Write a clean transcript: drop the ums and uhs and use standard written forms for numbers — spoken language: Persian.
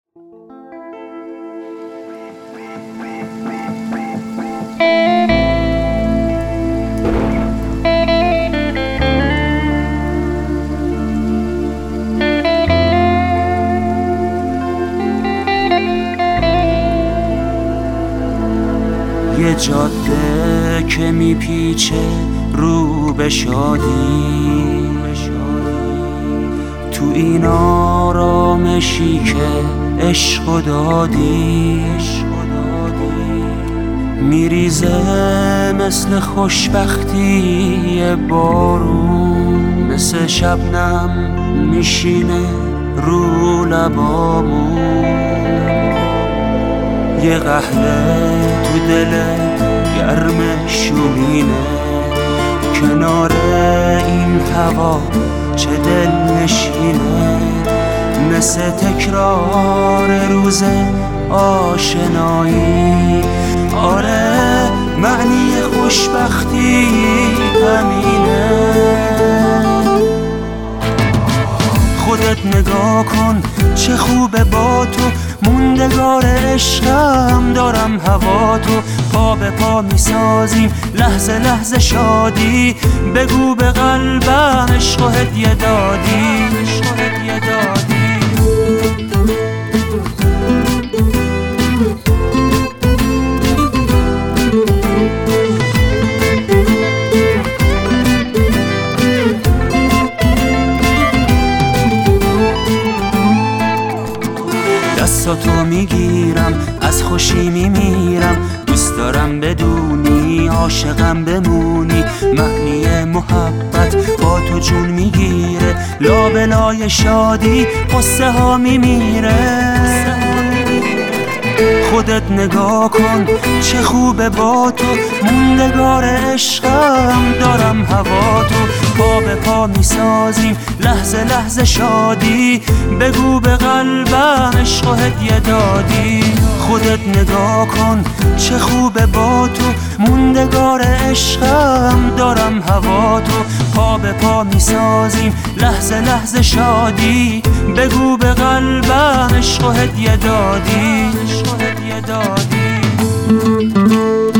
یه جاده که میپیچه رو به شادی، تو این آرامشی که عشق و دادی میریزه مثل خوشبختی بارون، مثل شبنم میشینه رو لبامون. یه قهوه تو دل گرم شومینه، کنار این هوا چه دل نشینه، مثل تکرار روز آشنایی. آره معنی خوشبختی همینه. خودت نگاه کن چه خوبه با تو، موندگار عشقم دارم هوا تو. پا به پا میسازیم لحظه لحظه شادی، بگو به قلبم عشق و هدیه دادی، عشق و هدیه دادی. دستاتو میگیرم از خوشی میمیرم، دوست دارم بدونی عاشقم بمونی. معنی محبت با تو جون میگیره، لابلای شادی قصه ها میمیره. خودت نگاه کن چه خوبه با تو، موندگار عشقم دارم هوا تو. پا به پا میسازیم لحظه لحظه شادی، بگو به قلبم عشق و هدیه دادی. خودت نگاه کن چه خوبه با تو، موندگار عشقم دارم هوا تو. پا به پا میسازیم لحظه لحظه شادی، بگو به قلبم عشق و هدیه دادی، عشق و هدیه دادی.